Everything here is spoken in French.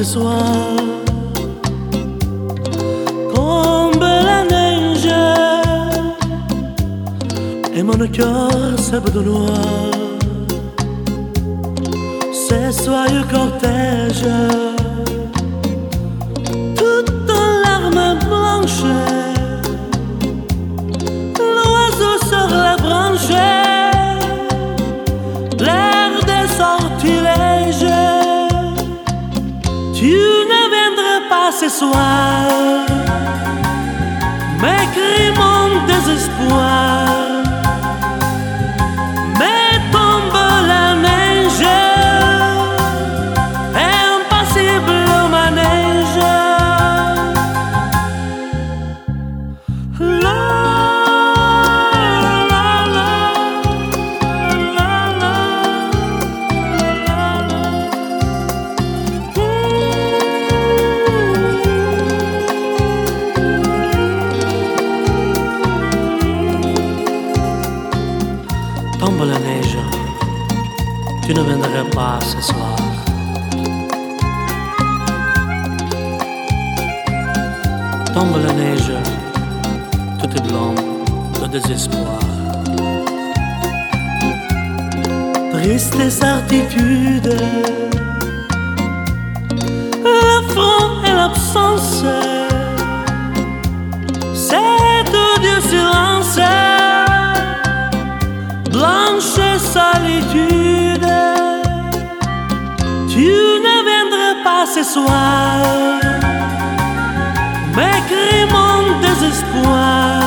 soir. Tombe la neige et mon cœur s'abat de noir. C'est soyeux cortège, tout en larmes blanches. L'oiseau sur la branche, l'air des sortilèges. Tu ne viendras pas ce soir, m'écrit mon désespoir. Mais tombe la neige, impassible manège. La tombe la neige, tu ne viendras pas ce soir. Tombe la neige, tout est blanc de désespoir. Triste certitude, l'affront et l'absence, cet odieux silence. Blanche solitude, tu ne viendras pas ce soir, m'écrit mon désespoir.